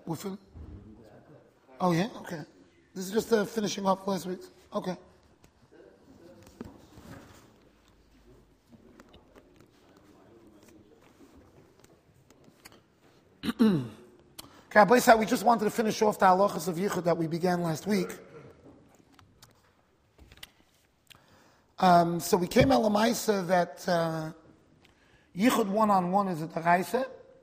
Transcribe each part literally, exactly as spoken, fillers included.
We're fin- oh, yeah? Okay. This is just uh, finishing off last week. Okay. Okay, we just wanted to finish off the halachas of Yichud that we began last week. Um, so we came al Lamaisa that uh, Yichud one-on-one is a Daraisa,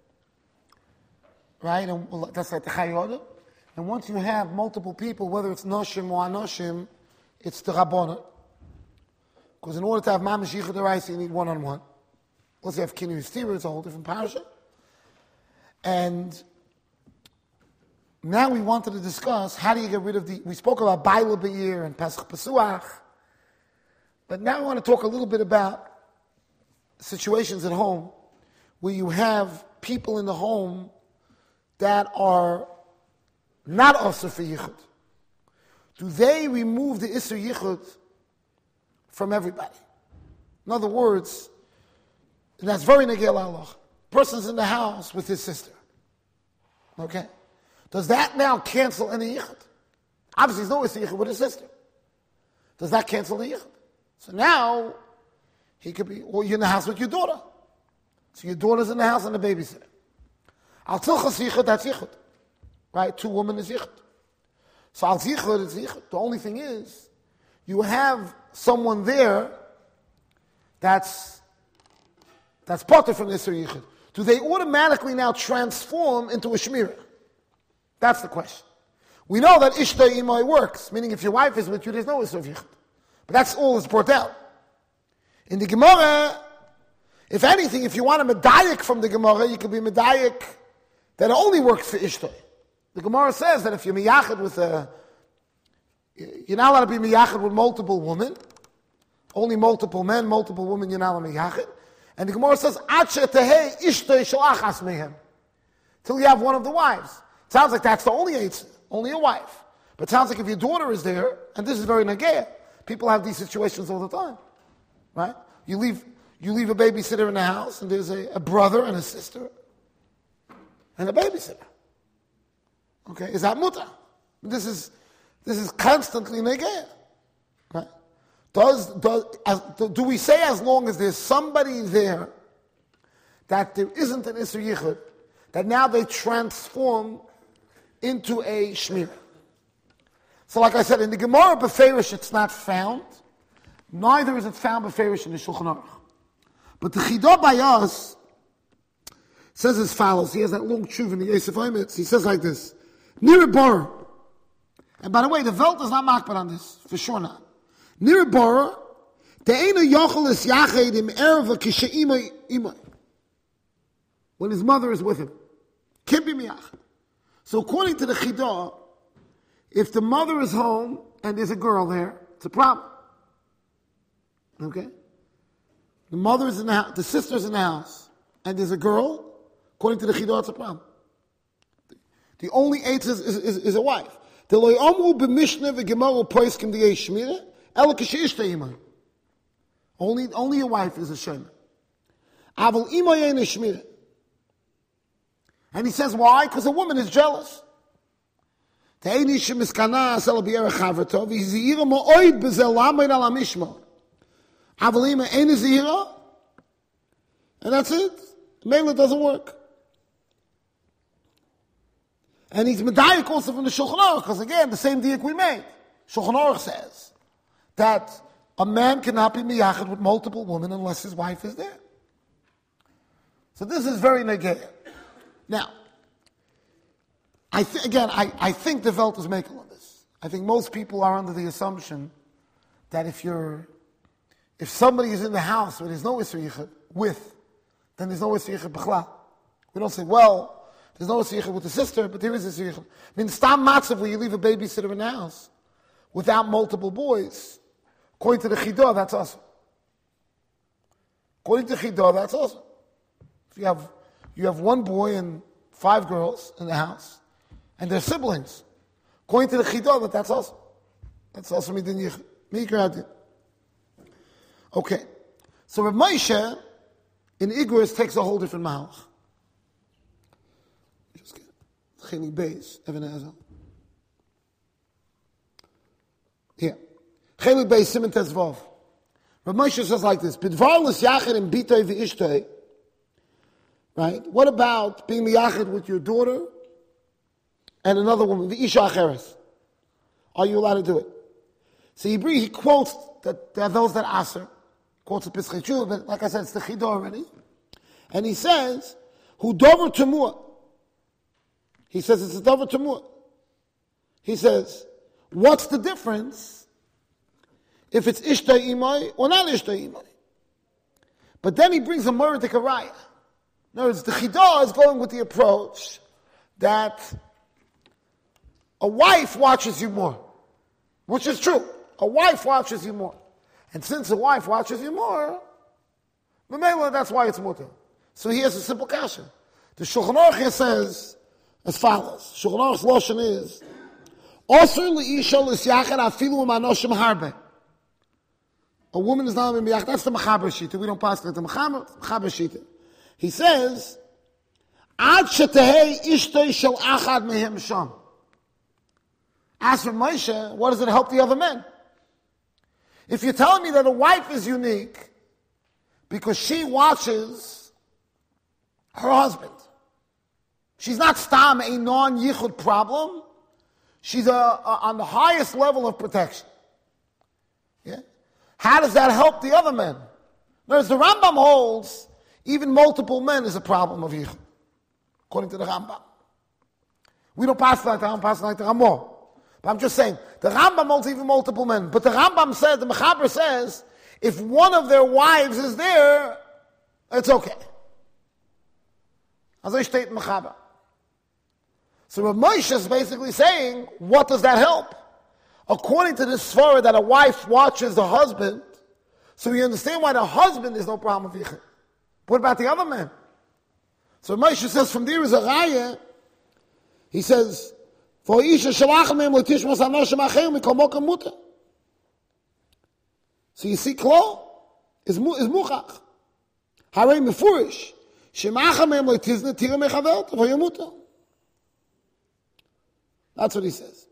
right? And that's like the Chayodah. And once you have multiple people, whether it's Noshim or Anoshim, it's the Rabbonah. Because in order to have Mamash Yichud Daraisa, you need one-on-one. Once you have Kinu Yistira, it's a whole different parasha. And now we wanted to discuss how do you get rid of the, we spoke about Baila Be'ir and Pesach Pesuach, but now I want to talk a little bit about situations at home where you have people in the home that are not Asur for Yichud. Do they remove the Isur Yichud from everybody? In other words, and that's very Negel Allah. Person's in the house with his sister. Okay? Does that now cancel any yichud? Obviously, there's no Isur Yichud with his sister. Does that cancel the yichud? So now, he could be, well, you're in the house with your daughter. So your daughter's in the house and the babysitter. Al tilchas yichud, that's yichud. Right? Two women is yichud. So al yichud is yichud. The only thing is, you have someone there that's that's parted from the Isur Yichud. Do they automatically now transform into a shmirah? That's the question. We know that Ishta Imai works, meaning if your wife is with you, there's no Isur Yichud. But that's all that's brought out. In the Gemara, if anything, if you want a medayik from the Gemara, you could be medayik that only works for Ishta. The Gemara says that if you're miyachid with a, you're not allowed to be miyachid with multiple women, only multiple men, multiple women, you're not allowed to be miyachid. And the Gemara says, till you have one of the wives. It sounds like that's the only eitzah, only a wife. But it sounds like if your daughter is there, and this is very nageya, people have these situations all the time, right? You leave, you leave a babysitter in the house, and there's a, a brother and a sister, and a babysitter. Okay, is that muta? This is, this is constantly nageya, right? Does, does, as, do we say as long as there's somebody there that there isn't an Isur Yichud, that now they transform into a shmir? So like I said, in the Gemara Beferish it's not found, neither is it found Beferish in the Shulchan Aruch. But the Chidah by us says as follows, he has that long tshuva in the Yosef Oimetz, he says like this, Nir Bar, and by the way, the Welt is not makbar on this, for sure not. Nir Bar, De'ena yochel es yached im erva kishe'ima ima. When his mother is with him. Can't be miyachid. So according to the Chidah, if the mother is home and there's a girl there, it's a problem. Okay? The mother is in the house, the sister's in the house, and there's a girl, according to the Chidah, it's a problem. The only eight is, is, is, is a wife. The loy amru b'mishneh v'gemaru poiskim di'ei shmirah, ela k'she'ishta imay. Only, only a wife is a shemah. Aval imay ain't a shmirah. And he says, why? Because a woman is jealous. And that's it. Mela doesn't work. And he's medayik also from the Shulchan Aruch, because again, the same diak we made. Shulchan Aruch says that a man cannot be miyachid with multiple women unless his wife is there. So this is very negaya. Now, I th- again, I, I think the Welt is making on this. I think most people are under the assumption that if you're, if somebody is in the house where there's no Isur Yichud with, then there's no Isur Yichud b'chlal. We don't say, well, there's no Isur Yichud with the sister, but there is Isur Yichud. I mean, stam matzav where you leave a babysitter in the house without multiple boys, according to the Chidah, that's awesome. According to Chidah, that's awesome. If you have You have one boy and five girls in the house, and they're siblings. According to the Chidah, that's awesome. That's awesome. Okay. So Rav Moshe in Igros takes a whole different malach. Chili Beis, Even Ezel. Here. Chili Beis, Simon Tezvov. Rav Moshe says like this, Bidvar l'syachid and bitoi v'ishtoi. Right? What about being miyachid with your daughter and another woman, v'isha acheres? Are you allowed to do it? So he, he quotes that there are those that aser, quotes a Pischei Tshuva, but like I said, it's the Chidah already. And he says, Hu dover temua. He says it's a dover temua. He says, what's the difference if it's ishta imai or not ishta imai? But then he brings a murdik araya. In other words, the Chidah is going with the approach that a wife watches you more, which is true. A wife watches you more. And since a wife watches you more, that's why it's mutter. So he has a simple question. The Shulchan Aruch says as follows. Shulchan Aruch's lotion is, Osur li'isha l'syachad afilu manoshim harbe. A woman is not in miyach. That's the Mechaber Shita. We don't pass it. The Mechaber Shita. He says, Ad shetehei ishtoi shel achad mehem sham. As for Moshe, what does it help the other men? If you're telling me that a wife is unique because she watches her husband, she's not stam a non-yichud problem, she's a, a, on the highest level of protection. Yeah? How does that help the other men? Whereas the Rambam holds, even multiple men is a problem of yichud, according to the Rambam. We don't pass like the Rambam, pass like the Ramah. But I'm just saying, the Rambam holds even multiple men. But the Rambam says, the Mechaber says, if one of their wives is there, it's okay. As I state in Mechaber. So Rav Moshe is basically saying, what does that help? According to this svara that a wife watches the husband, so we understand why the husband is no problem with yichud. What about the other men? So Rav Moshe says, from there is a raya. He says, for isha shalach mem letishmos anoshim acherim mikol mokem muter. So you see, klo is is muchach. Harei mefurish shemacha mem letizne tira mechavelt v'yamuter. That's what he says.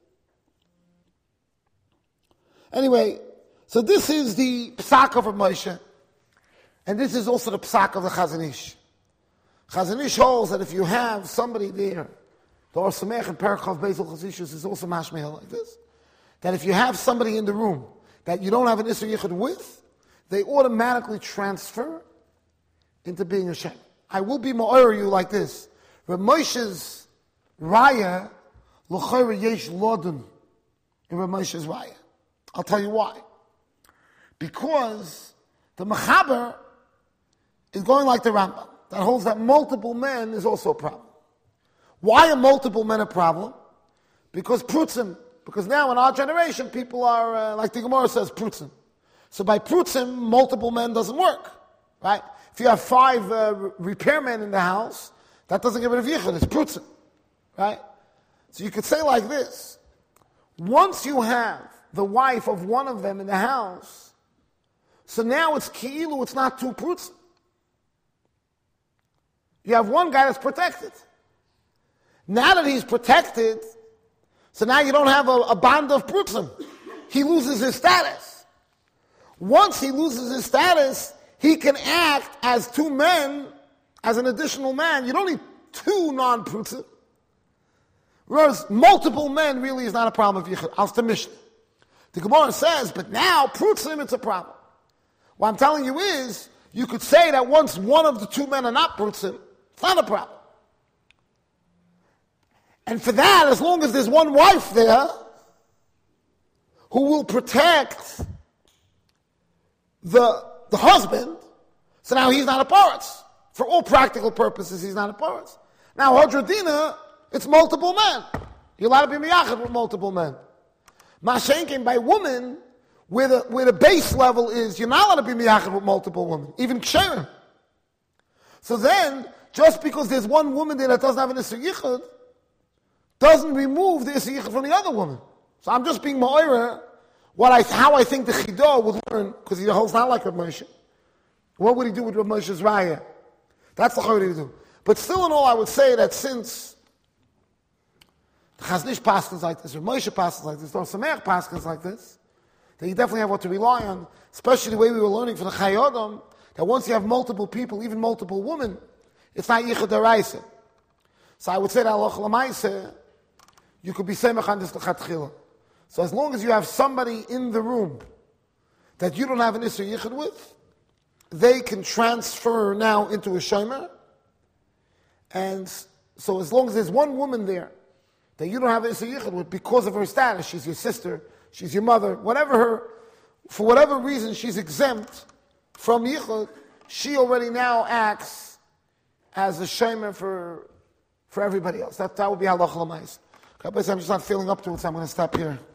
Anyway, so this is the psak of Moshe, and this is also the psak of the Chazon Ish. Chazon Ish holds that if you have somebody there, the Or Samech and Perikov Bezel Chazishus is also mashmehel like this, that if you have somebody in the room that you don't have an Isser Yichud with, they automatically transfer into being a Shem. I will be ma'or you like this. Rav Moshe's raya, l'chayra yesh lodun in Rav Moshe's raya. I'll tell you why. Because the Mechaber is going like the Rambam, that holds that multiple men is also a problem. Why are multiple men a problem? Because prutzim. Because now in our generation, people are, uh, like the Gemara says, prutzim. So by prutzim, multiple men doesn't work. Right? If you have five uh, repairmen in the house, that doesn't get rid of yichud, it's prutzim. Right? So you could say like this. Once you have the wife of one of them in the house, so now it's ki'ilu, it's not two prutzim. You have one guy that's protected. Now that he's protected, so now you don't have a, a bond of prutzim. He loses his status. Once he loses his status, he can act as two men, as an additional man. You don't need two non-prutzim. Whereas multiple men really is not a problem of yichud. Al Mishnah. The Gemara says, but now prutzim, it's a problem. What I'm telling you is, you could say that once one of the two men are not prutzim, it's not a problem. And for that, as long as there's one wife there who will protect the, the husband, so now he's not a paretz. For all practical purposes, he's not a paretz. Now, Hadradina, it's multiple men. You're allowed to be miyachid with multiple men. Mashenkin by woman, where the, where the base level is, you're not allowed to be miyachid with multiple women, even ksherim. So then, just because there's one woman there that doesn't have an Isser Yichud, doesn't remove the Isser Yichud from the other woman. So I'm just being ma'ira, what I, how I think the Chidah would learn, because he holds not like Rav Moshe. What would he do with Rav Moshe's raya? That's the Chayr to do. But still in all, I would say that since Chaznish paskins like this, or Moshe paskins like this, or Sameach paskins like this, then you definitely have what to rely on, especially the way we were learning from the Chayei Adam, that once you have multiple people, even multiple women, it's not Yichud Daraisa. So I would say that Halacha L'maaseh, you could be Semech on this L'chatchila. So as long as you have somebody in the room that you don't have an Isser Yichud with, they can transfer now into a Shomer. And so as long as there's one woman there that you don't have an Isser Yichud with because of her status, she's your sister, she's your mother, whatever her, for whatever reason she's exempt from Yichud, she already now acts as a Shomer for, for everybody else. That, that would be Halacha L'maaseh. Okay, but I'm just not feeling up to it, so I'm going to stop here.